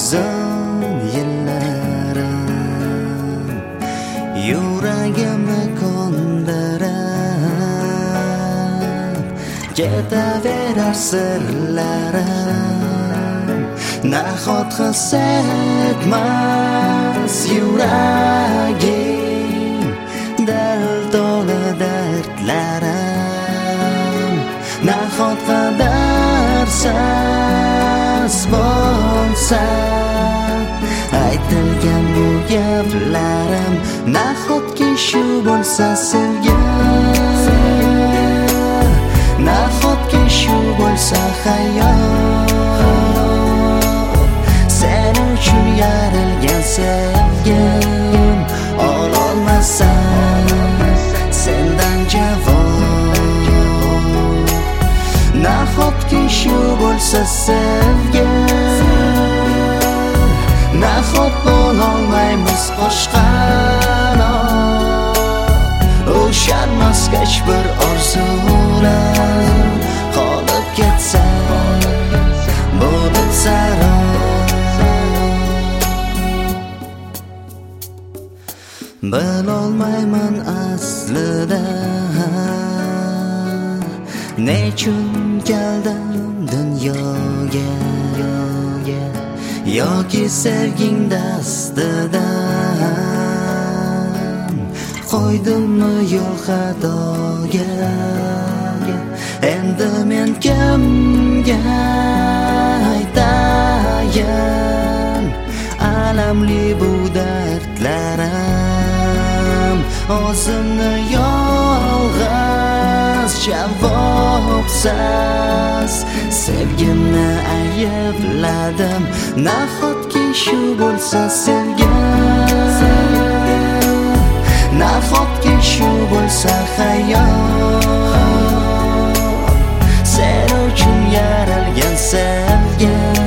uzun yillarim yuragimni ko'ndirib ketaverar sirlarim. Nahot his etmas yuragim dard dolu dardlarim. Nahot qadarsiz bo'lsa aytilgan bu gaplarim. Nahotki shu bo'lsa sevgi, nahotki shu bo'lsa hayot. Sen uchun yarilgan sevgim ololmasam sendan javob. Nahotki shu bo'lsa sevgi, nahot bo'lolmaymiz qo'shqanot. Ushalmasgach bir orzular qolib ketsa bo'lib sarob. Bilolmayman aslida nechun keldim dunyoga, yoki sevging dastidan qo'ydimmi yo'l xatoga. Endi men kimga aytayin alamli bu dardlarim. O'zimni yolg'iz javobsiz sevgimni aybladim. Nahotki shu bo'lsa sevgi, nahotki shu bo'lsa hayot. Sen uchun yaralgan sevgi